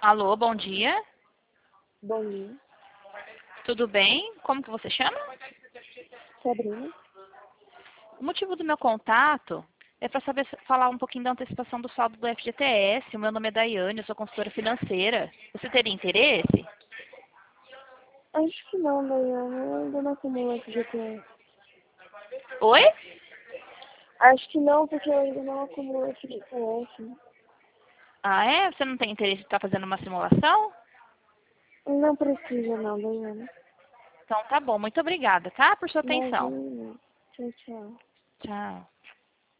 Alô, bom dia. Bom dia. Tudo bem? Como que você chama? Sabrina. O motivo do meu contato é para saber falar um pouquinho da antecipação do saldo do FGTS. O meu nome é Daiane, eu sou consultora financeira. Você teria interesse? Acho que não, Daiane. Eu ainda não acumulei FGTS. Oi? Acho que não, porque eu ainda não acumulo FGTS. Ah, é? Você não tem interesse em estar fazendo uma simulação? Não precisa não, Daiane. Então tá bom, muito obrigada, tá? Por sua atenção. Imagina. Tchau, tchau. Tchau.